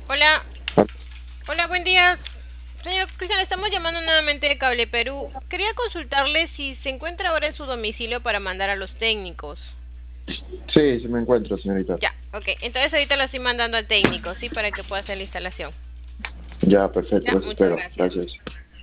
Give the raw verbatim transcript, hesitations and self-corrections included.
Hola, hola, buen día. Señor Cristian, le estamos llamando nuevamente de Cable Perú. Quería consultarle si se encuentra ahora en su domicilio para mandar a los técnicos. Sí, sí me encuentro, señorita. Ya, ok. Entonces ahorita lo estoy mandando al técnico, ¿sí? Para que pueda hacer la instalación. Ya, perfecto, Ya, los muchas espero. gracias. Gracias.